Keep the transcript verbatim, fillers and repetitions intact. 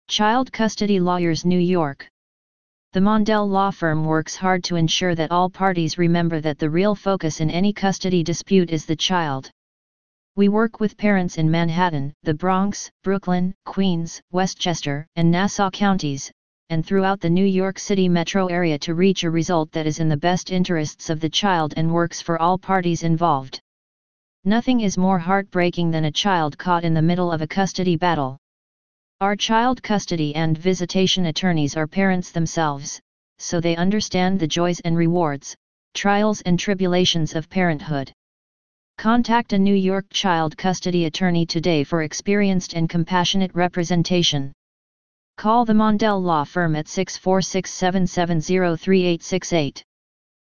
Child Custody Lawyers, New York. The Mondell Law Firm works hard to ensure that all parties remember that the real focus in any custody dispute is the child. We work with parents in Manhattan, the Bronx, Brooklyn, Queens, Westchester, and Nassau counties, and throughout the New York City metro area to reach a result that is in the best interests of the child and works for all parties involved. Nothing is more heartbreaking than a child caught in the middle of a custody battle. Our child custody and visitation attorneys are parents themselves, so they understand the joys and rewards, trials and tribulations of parenthood. Contact a New York child custody attorney today for experienced and compassionate representation. Call the Mondell Law Firm at six four six, seven seven zero, three eight six eight.